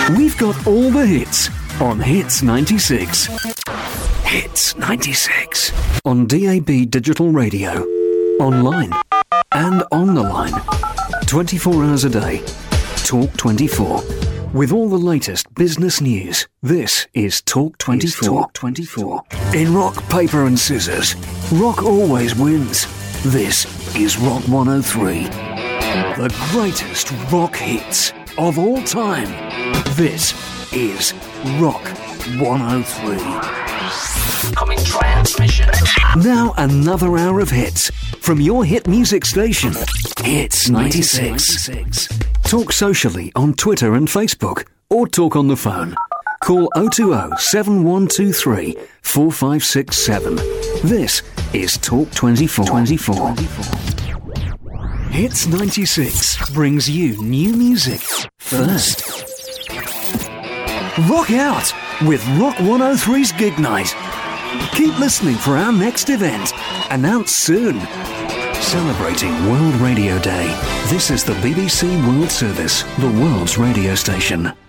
We've got all the hits on Hits 96. Hits 96. On DAB digital radio, online and on the line. 24 hours a day. Talk 24. With all the latest business news, this is Talk 24. Talk 24. In rock, paper and scissors, rock always wins. This is Rock 103. The greatest rock hits of all time. This is Rock 103. Incoming transmission. Now another hour of hits from your hit music station, Hits 96. Talk socially on Twitter and Facebook, or talk on the phone. Call 020-7123 4567. This is Talk 24. Hits 96 brings you new music first. Rock out with Rock 103's Gig Night. Keep listening for our next event, announced soon. Celebrating World Radio Day. This is the BBC World Service, the world's radio station.